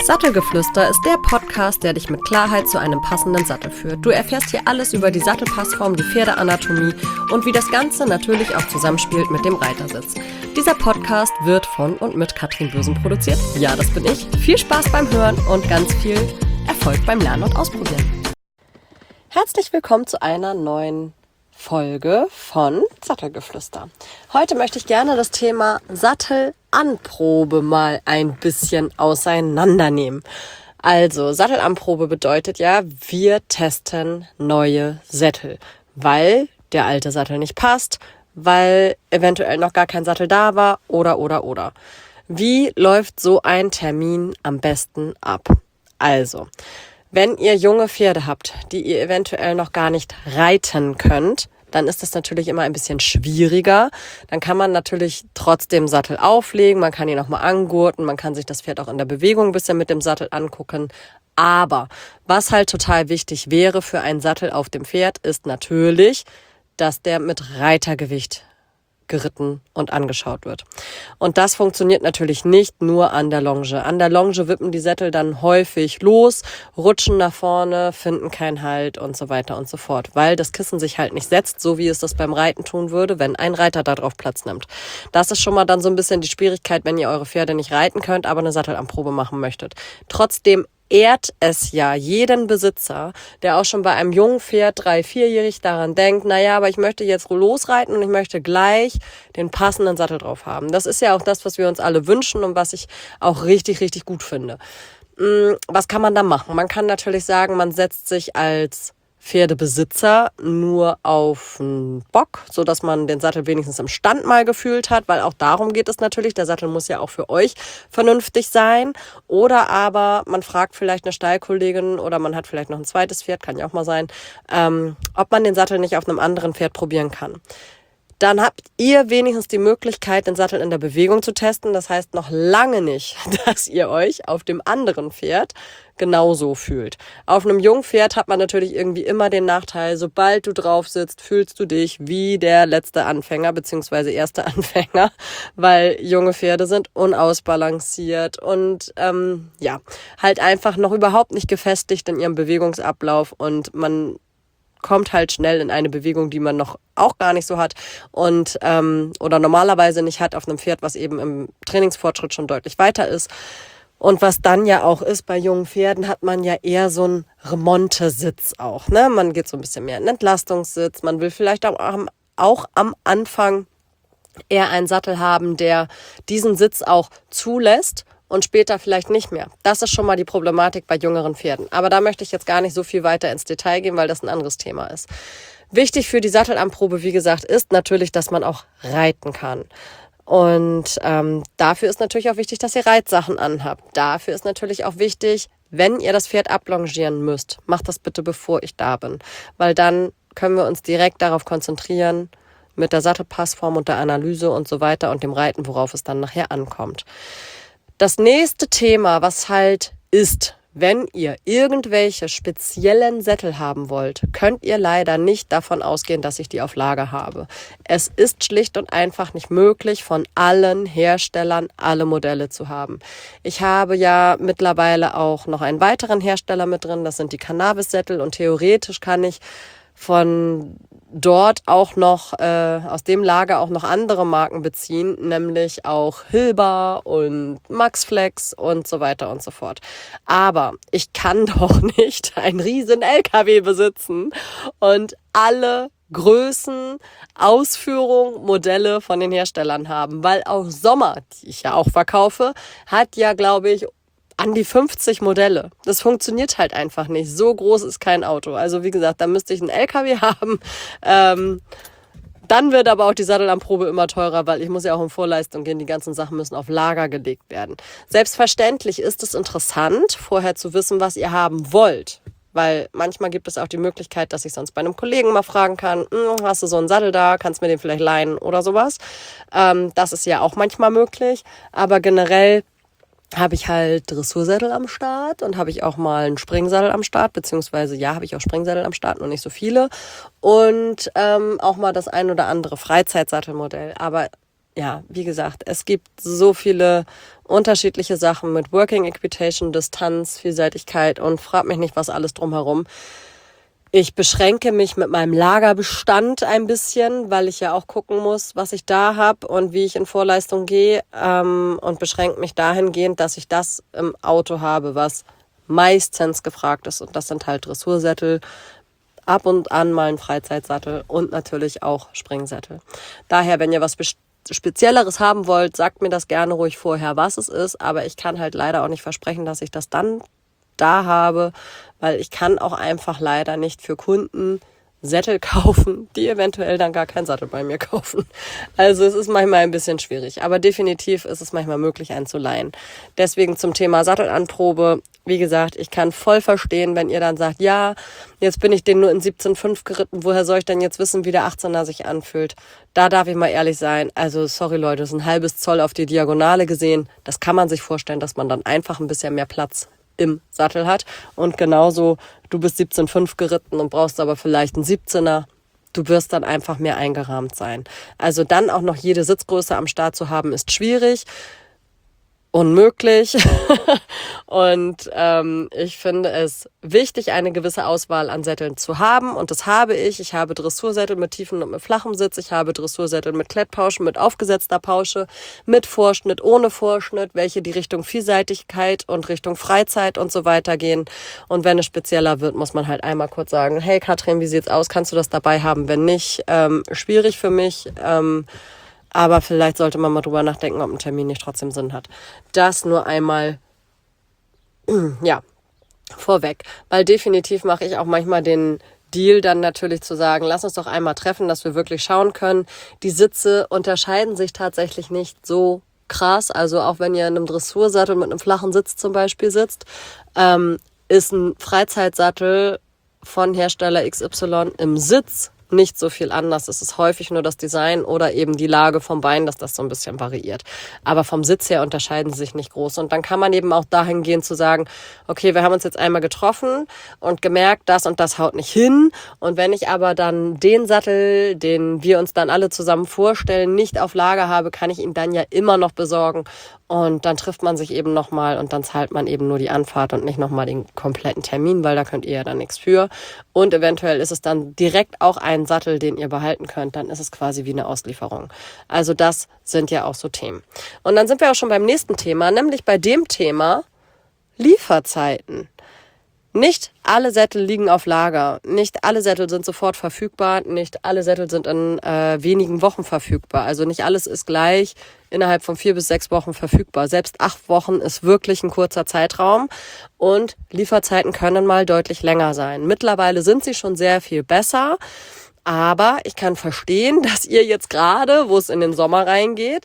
Sattelgeflüster ist der Podcast, der dich mit Klarheit zu einem passenden Sattel führt. Du erfährst hier alles über die Sattelpassform, die Pferdeanatomie und wie das Ganze natürlich auch zusammenspielt mit dem Reitersitz. Dieser Podcast wird von und mit Katrin Bösen produziert. Ja, das bin ich. Viel Spaß beim Hören und ganz viel Erfolg beim Lernen und Ausprobieren. Herzlich willkommen zu einer neuen Folge von Sattelgeflüster. Heute möchte ich gerne das Thema Sattelanprobe mal ein bisschen auseinandernehmen. Also Sattelanprobe bedeutet ja, wir testen neue Sättel, weil der alte Sattel nicht passt, weil eventuell noch gar kein Sattel da war oder. Wie läuft so ein Termin am besten ab? Also, wenn ihr junge Pferde habt, die ihr eventuell noch gar nicht reiten könnt, dann ist das natürlich immer ein bisschen schwieriger. Dann kann man natürlich trotzdem Sattel auflegen, man kann ihn auch mal angurten, man kann sich das Pferd auch in der Bewegung ein bisschen mit dem Sattel angucken. Aber was halt total wichtig wäre für einen Sattel auf dem Pferd, ist natürlich, dass der mit Reitergewicht geritten und angeschaut wird. Und das funktioniert natürlich nicht nur an der Longe. An der Longe wippen die Sättel dann häufig los, rutschen nach vorne, finden keinen Halt und so weiter und so fort, weil das Kissen sich halt nicht setzt, so wie es das beim Reiten tun würde, wenn ein Reiter da drauf Platz nimmt. Das ist schon mal dann so ein bisschen die Schwierigkeit, wenn ihr eure Pferde nicht reiten könnt, aber eine Sattelanprobe machen möchtet. Trotzdem ehrt es ja jeden Besitzer, der auch schon bei einem jungen Pferd 3-4-jährig daran denkt, naja, aber ich möchte jetzt losreiten und ich möchte gleich den passenden Sattel drauf haben. Das ist ja auch das, was wir uns alle wünschen und was ich auch richtig, richtig gut finde. Was kann man da machen? Man kann natürlich sagen, man setzt sich als Pferdebesitzer nur auf einen Bock, so dass man den Sattel wenigstens im Stand mal gefühlt hat, weil auch darum geht es natürlich. Der Sattel muss ja auch für euch vernünftig sein. Oder aber man fragt vielleicht eine Stallkollegin oder man hat vielleicht noch ein zweites Pferd, kann ja auch mal sein, ob man den Sattel nicht auf einem anderen Pferd probieren kann. Dann habt ihr wenigstens die Möglichkeit, den Sattel in der Bewegung zu testen. Das heißt noch lange nicht, dass ihr euch auf dem anderen Pferd genauso fühlt. Auf einem jungen Pferd hat man natürlich irgendwie immer den Nachteil, sobald du drauf sitzt, fühlst du dich wie der letzte Anfänger bzw. erste Anfänger, weil junge Pferde sind unausbalanciert und halt einfach noch überhaupt nicht gefestigt in ihrem Bewegungsablauf und man kommt halt schnell in eine Bewegung, die man noch auch gar nicht so hat und oder normalerweise nicht hat auf einem Pferd, was eben im Trainingsfortschritt schon deutlich weiter ist. Und was dann ja auch ist, bei jungen Pferden hat man ja eher so einen Remontesitz auch, ne? Man geht so ein bisschen mehr in den Entlastungssitz, man will vielleicht auch am Anfang eher einen Sattel haben, der diesen Sitz auch zulässt und später vielleicht nicht mehr. Das ist schon mal die Problematik bei jüngeren Pferden. Aber da möchte ich jetzt gar nicht so viel weiter ins Detail gehen, weil das ein anderes Thema ist. Wichtig für die Sattelanprobe, wie gesagt, ist natürlich, dass man auch reiten kann. Und dafür ist natürlich auch wichtig, dass ihr Reitsachen anhabt. Dafür ist natürlich auch wichtig, wenn ihr das Pferd ablongieren müsst, macht das bitte, bevor ich da bin. Weil dann können wir uns direkt darauf konzentrieren, mit der Sattelpassform und der Analyse und so weiter und dem Reiten, worauf es dann nachher ankommt. Das nächste Thema, was halt ist, wenn ihr irgendwelche speziellen Sättel haben wollt, könnt ihr leider nicht davon ausgehen, dass ich die auf Lager habe. Es ist schlicht und einfach nicht möglich, von allen Herstellern alle Modelle zu haben. Ich habe ja mittlerweile auch noch einen weiteren Hersteller mit drin, das sind die Cannabis-Sättel und theoretisch kann ich von dort auch noch, aus dem Lager auch noch andere Marken beziehen, nämlich auch Hilba und Maxflex und so weiter und so fort. Aber ich kann doch nicht einen riesen LKW besitzen und alle Größen, Ausführungen, Modelle von den Herstellern haben, weil auch Sommer, die ich ja auch verkaufe, hat ja, glaube ich, an die 50 Modelle. Das funktioniert halt einfach nicht. So groß ist kein Auto. Also wie gesagt, da müsste ich einen LKW haben. Dann wird aber auch die Sattelanprobe immer teurer, weil ich muss ja auch in Vorleistung gehen. Die ganzen Sachen müssen auf Lager gelegt werden. Selbstverständlich ist es interessant, vorher zu wissen, was ihr haben wollt. Weil manchmal gibt es auch die Möglichkeit, dass ich sonst bei einem Kollegen mal fragen kann, hast du so einen Sattel da, kannst du mir den vielleicht leihen oder sowas. Das ist ja auch manchmal möglich. Aber generell habe ich halt Dressursättel am Start und habe ich auch mal einen Springsattel am Start, beziehungsweise ja, habe ich auch Springsattel am Start, nur nicht so viele. Und auch mal das ein oder andere Freizeitsattelmodell. Aber ja, wie gesagt, es gibt so viele unterschiedliche Sachen mit Working Equitation, Distanz, Vielseitigkeit und frag mich nicht, was alles drumherum. Ich beschränke mich mit meinem Lagerbestand ein bisschen, weil ich ja auch gucken muss, was ich da habe und wie ich in Vorleistung gehe, und beschränke mich dahingehend, dass ich das im Auto habe, was meistens gefragt ist. Und das sind halt Dressursättel, ab und an mal ein Freizeitsattel und natürlich auch Springsättel. Daher, wenn ihr was Spezielleres haben wollt, sagt mir das gerne ruhig vorher, was es ist. Aber ich kann halt leider auch nicht versprechen, dass ich das dann da habe, weil ich kann auch einfach leider nicht für Kunden Sättel kaufen, die eventuell dann gar keinen Sattel bei mir kaufen. Also es ist manchmal ein bisschen schwierig, aber definitiv ist es manchmal möglich, einen zu leihen. Deswegen zum Thema Sattelanprobe, wie gesagt, ich kann voll verstehen, wenn ihr dann sagt, ja, jetzt bin ich den nur in 17,5 geritten, woher soll ich denn jetzt wissen, wie der 18er sich anfühlt? Da darf ich mal ehrlich sein, also sorry Leute, das ist ein halbes Zoll auf die Diagonale gesehen, das kann man sich vorstellen, dass man dann einfach ein bisschen mehr Platz im Sattel hat. Und genauso, du bist 17,5 geritten und brauchst aber vielleicht einen 17er. Du wirst dann einfach mehr eingerahmt sein. Also dann auch noch jede Sitzgröße am Start zu haben, ist schwierig. Unmöglich. Und ich finde es wichtig, eine gewisse Auswahl an Sätteln zu haben. Und das habe ich. Ich habe Dressursättel mit tiefem und mit flachem Sitz. Ich habe Dressursättel mit Klettpauschen, mit aufgesetzter Pausche, mit Vorschnitt, ohne Vorschnitt, welche die Richtung Vielseitigkeit und Richtung Freizeit und so weiter gehen. Und wenn es spezieller wird, muss man halt einmal kurz sagen, hey Katrin, wie sieht's aus? Kannst du das dabei haben? Wenn nicht, schwierig für mich. Aber vielleicht sollte man mal drüber nachdenken, ob ein Termin nicht trotzdem Sinn hat. Das nur einmal, ja, vorweg. Weil definitiv mache ich auch manchmal den Deal dann natürlich zu sagen, lass uns doch einmal treffen, dass wir wirklich schauen können. Die Sitze unterscheiden sich tatsächlich nicht so krass. Also auch wenn ihr in einem Dressursattel mit einem flachen Sitz zum Beispiel sitzt, ist ein Freizeitsattel von Hersteller XY im Sitz nicht so viel anders. Es ist häufig nur das Design oder eben die Lage vom Bein, dass das so ein bisschen variiert. Aber vom Sitz her unterscheiden sie sich nicht groß. Und dann kann man eben auch dahin gehen zu sagen, okay, wir haben uns jetzt einmal getroffen und gemerkt, das und das haut nicht hin. Und wenn ich aber dann den Sattel, den wir uns dann alle zusammen vorstellen, nicht auf Lager habe, kann ich ihn dann ja immer noch besorgen. Und dann trifft man sich eben nochmal und dann zahlt man eben nur die Anfahrt und nicht nochmal den kompletten Termin, weil da könnt ihr ja dann nichts für. Und eventuell ist es dann direkt auch ein Sattel, den ihr behalten könnt. Dann ist es quasi wie eine Auslieferung. Also das sind ja auch so Themen. Und dann sind wir auch schon beim nächsten Thema, nämlich bei dem Thema Lieferzeiten. Nicht alle Sättel liegen auf Lager. Nicht alle Sättel sind sofort verfügbar. Nicht alle Sättel sind in wenigen Wochen verfügbar. Also nicht alles ist gleich innerhalb von 4 bis 6 Wochen verfügbar. Selbst 8 Wochen ist wirklich ein kurzer Zeitraum. Und Lieferzeiten können mal deutlich länger sein. Mittlerweile sind sie schon sehr viel besser. Aber ich kann verstehen, dass ihr jetzt gerade, wo es in den Sommer reingeht,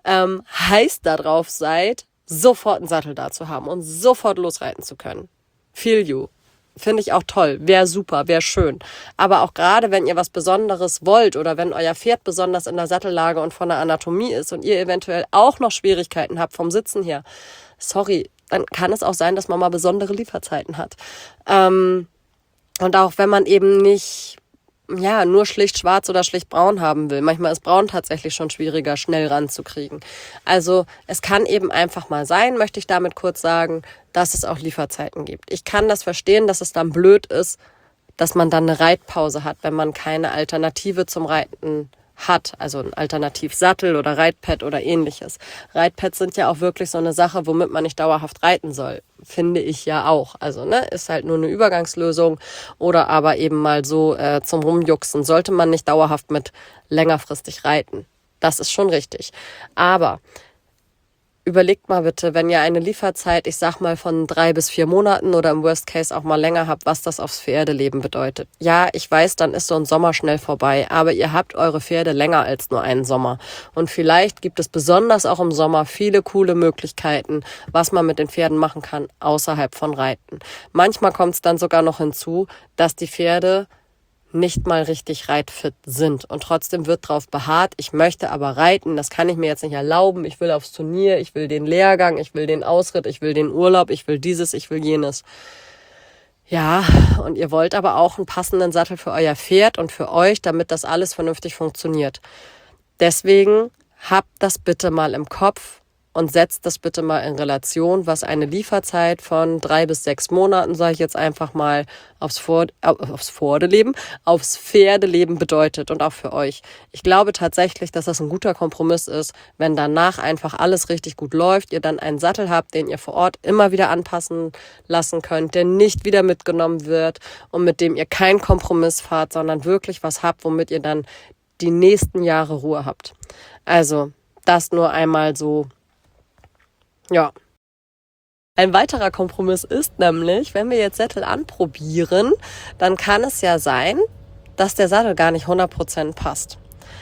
heiß darauf seid, sofort einen Sattel da zu haben und sofort losreiten zu können. Feel you. Finde ich auch toll. Wäre super, wäre schön. Aber auch gerade, wenn ihr was Besonderes wollt oder wenn euer Pferd besonders in der Sattellage und von der Anatomie ist und ihr eventuell auch noch Schwierigkeiten habt vom Sitzen her, sorry, dann kann es auch sein, dass man mal besondere Lieferzeiten hat. Und auch wenn man eben nicht nur schlicht schwarz oder schlicht braun haben will. Manchmal ist braun tatsächlich schon schwieriger, schnell ranzukriegen. Also es kann eben einfach mal sein, möchte ich damit kurz sagen, dass es auch Lieferzeiten gibt. Ich kann das verstehen, dass es dann blöd ist, dass man dann eine Reitpause hat, wenn man keine Alternative zum Reiten hat, also ein Alternativsattel oder Reitpad oder ähnliches. Reitpads sind ja auch wirklich so eine Sache, womit man nicht dauerhaft reiten soll, finde ich ja auch. Also ist halt nur eine Übergangslösung oder aber eben mal so zum Rumjuxen. Sollte man nicht dauerhaft mit längerfristig reiten. Das ist schon richtig. Aber überlegt mal bitte, wenn ihr eine Lieferzeit, ich sag mal von 3 bis 4 Monaten oder im Worst Case auch mal länger habt, was das aufs Pferdeleben bedeutet. Ja, ich weiß, dann ist so ein Sommer schnell vorbei, aber ihr habt eure Pferde länger als nur einen Sommer. Und vielleicht gibt es besonders auch im Sommer viele coole Möglichkeiten, was man mit den Pferden machen kann, außerhalb von Reiten. Manchmal kommt es dann sogar noch hinzu, dass die Pferde nicht mal richtig reitfit sind. Und trotzdem wird drauf beharrt, ich möchte aber reiten, das kann ich mir jetzt nicht erlauben, ich will aufs Turnier, ich will den Lehrgang, ich will den Ausritt, ich will den Urlaub, ich will dieses, ich will jenes. Ja, und ihr wollt aber auch einen passenden Sattel für euer Pferd und für euch, damit das alles vernünftig funktioniert. Deswegen habt das bitte mal im Kopf, und setzt das bitte mal in Relation, was eine Lieferzeit von 3 bis 6 Monaten, sage ich jetzt einfach mal, aufs Pferdeleben bedeutet und auch für euch. Ich glaube tatsächlich, dass das ein guter Kompromiss ist, wenn danach einfach alles richtig gut läuft, ihr dann einen Sattel habt, den ihr vor Ort immer wieder anpassen lassen könnt, der nicht wieder mitgenommen wird und mit dem ihr keinen Kompromiss fahrt, sondern wirklich was habt, womit ihr dann die nächsten Jahre Ruhe habt. Also das nur einmal so. Ja. Ein weiterer Kompromiss ist nämlich, wenn wir jetzt Sättel anprobieren, dann kann es ja sein, dass der Sattel gar nicht 100% passt.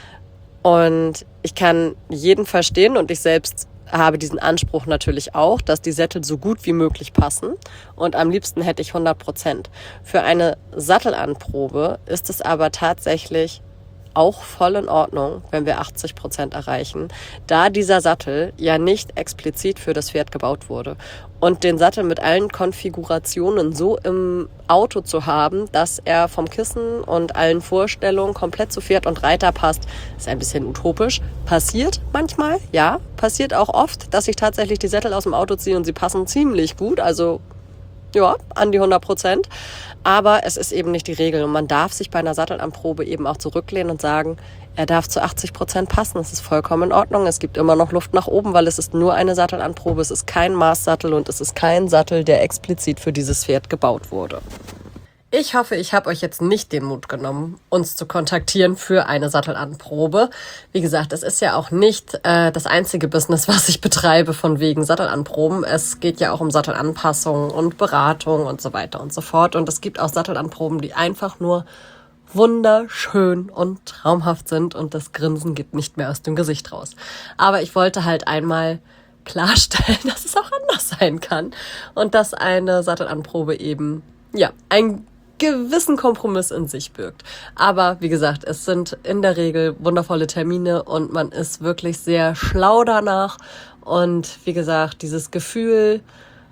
Und ich kann jeden verstehen und ich selbst habe diesen Anspruch natürlich auch, dass die Sättel so gut wie möglich passen und am liebsten hätte ich 100%. Für eine Sattelanprobe ist es aber tatsächlich auch voll in Ordnung, wenn wir 80% erreichen, da dieser Sattel ja nicht explizit für das Pferd gebaut wurde. Und den Sattel mit allen Konfigurationen so im Auto zu haben, dass er vom Kissen und allen Vorstellungen komplett zu Pferd und Reiter passt, ist ein bisschen utopisch. Passiert manchmal, ja, passiert auch oft, dass ich tatsächlich die Sättel aus dem Auto ziehe und sie passen ziemlich gut, also ja, an die 100%. Aber es ist eben nicht die Regel und man darf sich bei einer Sattelanprobe eben auch zurücklehnen und sagen, er darf zu 80% passen. Das ist vollkommen in Ordnung. Es gibt immer noch Luft nach oben, weil es ist nur eine Sattelanprobe. Es ist kein Maßsattel und es ist kein Sattel, der explizit für dieses Pferd gebaut wurde. Ich hoffe, ich habe euch jetzt nicht den Mut genommen, uns zu kontaktieren für eine Sattelanprobe. Wie gesagt, es ist ja auch nicht das einzige Business, was ich betreibe von wegen Sattelanproben. Es geht ja auch um Sattelanpassung und Beratung und so weiter und so fort. Und es gibt auch Sattelanproben, die einfach nur wunderschön und traumhaft sind und das Grinsen geht nicht mehr aus dem Gesicht raus. Aber ich wollte halt einmal klarstellen, dass es auch anders sein kann und dass eine Sattelanprobe eben ein gewissen Kompromiss in sich birgt. Aber wie gesagt, es sind in der Regel wundervolle Termine und man ist wirklich sehr schlau danach. Und wie gesagt, dieses Gefühl,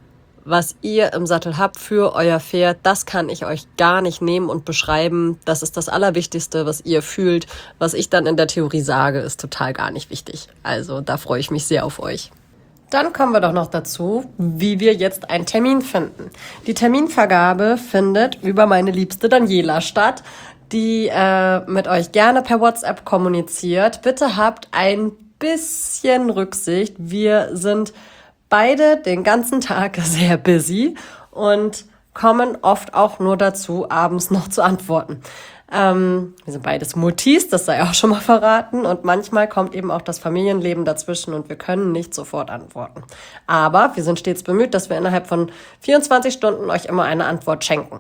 was ihr im Sattel habt für euer Pferd, das kann ich euch gar nicht nehmen und beschreiben. Das ist das Allerwichtigste, was ihr fühlt. Was ich dann in der Theorie sage, ist total gar nicht wichtig. Also da freue ich mich sehr auf euch. Dann kommen wir doch noch dazu, wie wir jetzt einen Termin finden. Die Terminvergabe findet über meine liebste Daniela statt, die mit euch gerne per WhatsApp kommuniziert. Bitte habt ein bisschen Rücksicht. Wir sind beide den ganzen Tag sehr busy und kommen oft auch nur dazu, abends noch zu antworten. Wir sind beides Muttis, das sei auch schon mal verraten. Und manchmal kommt eben auch das Familienleben dazwischen und wir können nicht sofort antworten. Aber wir sind stets bemüht, dass wir innerhalb von 24 Stunden euch immer eine Antwort schenken.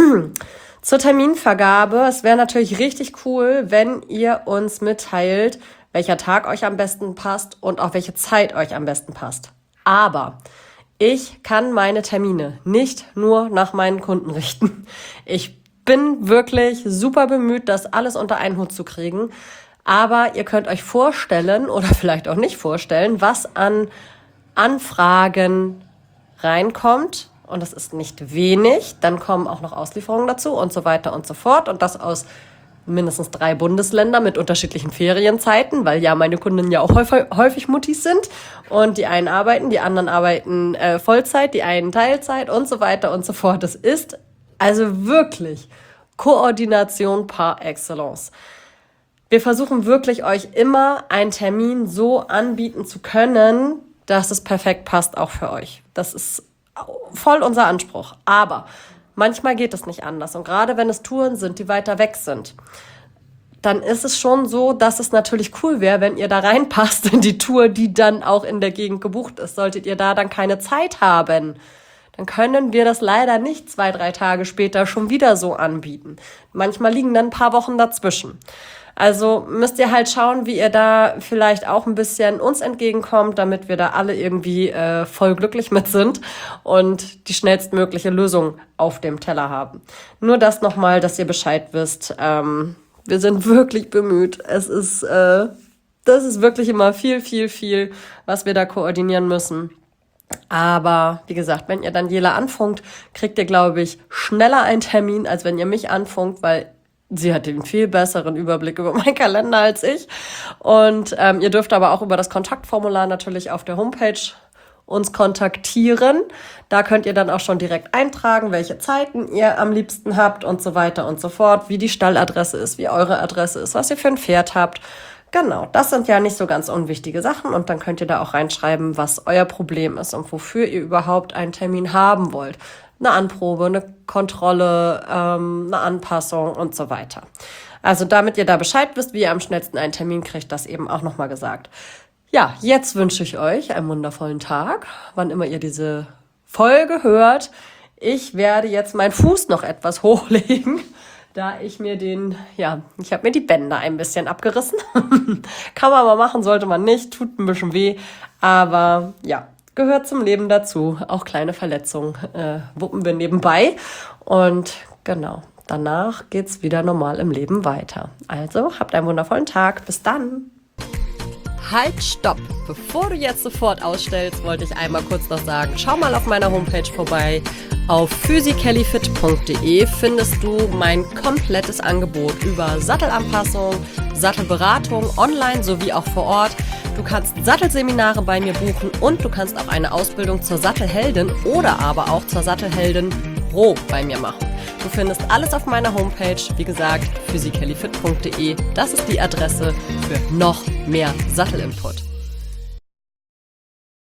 Zur Terminvergabe. Es wäre natürlich richtig cool, wenn ihr uns mitteilt, welcher Tag euch am besten passt und auch welche Zeit euch am besten passt. Aber ich kann meine Termine nicht nur nach meinen Kunden richten. Ich bin wirklich super bemüht, das alles unter einen Hut zu kriegen. Aber ihr könnt euch vorstellen oder vielleicht auch nicht vorstellen, was an Anfragen reinkommt. Und das ist nicht wenig. Dann kommen auch noch Auslieferungen dazu und so weiter und so fort. Und das aus mindestens 3 Bundesländern mit unterschiedlichen Ferienzeiten, weil ja meine Kunden ja auch häufig Muttis sind. Und die einen arbeiten, die anderen arbeiten Vollzeit, die einen Teilzeit und so weiter und so fort. Das ist also wirklich Koordination par excellence. Wir versuchen wirklich, euch immer einen Termin so anbieten zu können, dass es perfekt passt, auch für euch. Das ist voll unser Anspruch. Aber manchmal geht es nicht anders. Und gerade wenn es Touren sind, die weiter weg sind, dann ist es schon so, dass es natürlich cool wäre, wenn ihr da reinpasst in die Tour, die dann auch in der Gegend gebucht ist. Solltet ihr da dann keine Zeit haben, dann können wir das leider nicht 2-3 Tage später schon wieder so anbieten. Manchmal liegen dann ein paar Wochen dazwischen. Also müsst ihr halt schauen, wie ihr da vielleicht auch ein bisschen uns entgegenkommt, damit wir da alle irgendwie voll glücklich mit sind und die schnellstmögliche Lösung auf dem Teller haben. Nur das nochmal, dass ihr Bescheid wisst. Wir sind wirklich bemüht. Das ist wirklich immer viel, was wir da koordinieren müssen. Aber wie gesagt, wenn ihr Daniela anfunkt, kriegt ihr, glaube ich, schneller einen Termin, als wenn ihr mich anfunkt, weil Sie hat den viel besseren Überblick über meinen Kalender als ich. Und ihr dürft aber auch über das Kontaktformular natürlich auf der Homepage uns kontaktieren. Da könnt ihr dann auch schon direkt eintragen, welche Zeiten ihr am liebsten habt und so weiter und so fort, wie die Stalladresse ist, wie eure Adresse ist, was ihr für ein Pferd habt. Genau, das sind ja nicht so ganz unwichtige Sachen und dann könnt ihr da auch reinschreiben, was euer Problem ist und wofür ihr überhaupt einen Termin haben wollt. Eine Anprobe, eine Kontrolle, eine Anpassung und so weiter. Also damit ihr da Bescheid wisst, wie ihr am schnellsten einen Termin kriegt, das eben auch nochmal gesagt. Ja, jetzt wünsche ich euch einen wundervollen Tag, wann immer ihr diese Folge hört. Ich werde jetzt meinen Fuß noch etwas hochlegen, da ich mir ich habe mir die Bänder ein bisschen abgerissen. Kann man mal machen, sollte man nicht, tut ein bisschen weh, aber ja, gehört zum Leben dazu. Auch kleine Verletzungen wuppen wir nebenbei. Und genau, danach geht's wieder normal im Leben weiter. Also, habt einen wundervollen Tag. Bis dann. Halt, stopp! Bevor du jetzt sofort ausstellst, wollte ich einmal kurz noch sagen, schau mal auf meiner Homepage vorbei. Auf physicallyfit.de findest du mein komplettes Angebot über Sattelanpassung, Sattelberatung, online sowie auch vor Ort. Du kannst Sattelseminare bei mir buchen und du kannst auch eine Ausbildung zur Sattelheldin oder aber auch zur Sattelheldin Pro bei mir machen. Du findest alles auf meiner Homepage, wie gesagt, physicallyfit.de. Das ist die Adresse für noch mehr Sattelinput.